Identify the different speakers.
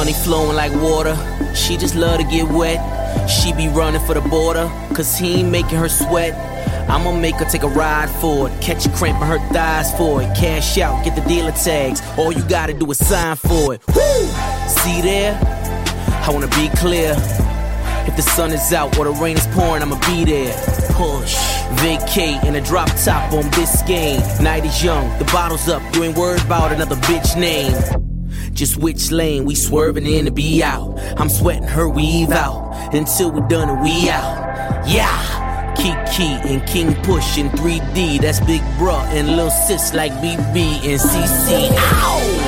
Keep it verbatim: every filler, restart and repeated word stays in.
Speaker 1: money flowing like water. She just love to get wet. She be running for the border, cause he ain't making her sweat. I'ma make her take a ride for it. Catch a cramp in her thighs for it. Cash out, get the dealer tags. All you gotta do is sign for it. Woo! See there? I wanna be clear. If the sun is out or the rain is pouring, I'ma be there. Push, vacate in a drop top on Biscayne. Night is young, the bottle's up. You ain't worried about another bitch name. Just which lane we swerving in to be out. I'm sweating her weave out until we done and we out. Yeah, Kiki and King Push in three D. That's Big Bruh and Lil Sis like B B and C C. Ow!